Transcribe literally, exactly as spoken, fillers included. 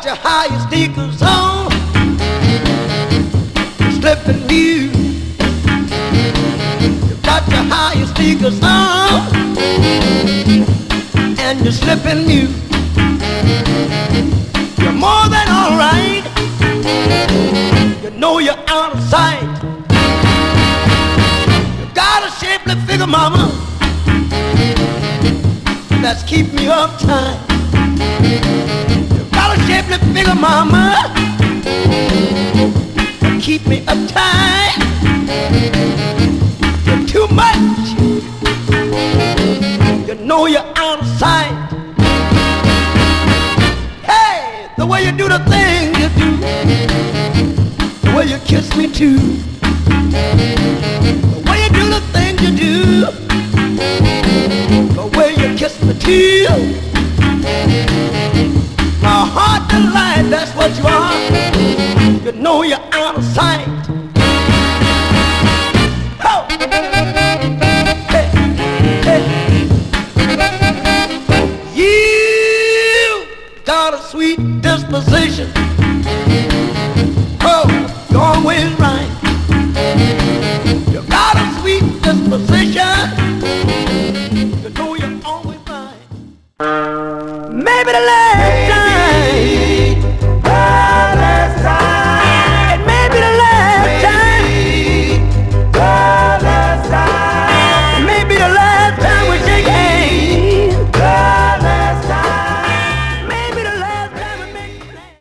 your high sneakers on, slipping new. You got your high sneakers on, and you're slipping new. You're more than alright. You know you're out of sight. You got a shapely figure, mama, that's keep me uptight. You got a shapely figure, mama, that keep me uptight. You're too much. You know you're out of sight. Hey, the way you do the thing you do, the way you kiss me too, the way you do the thing you do, the way you kiss me too. My heart delight, that's what you are. You know you're out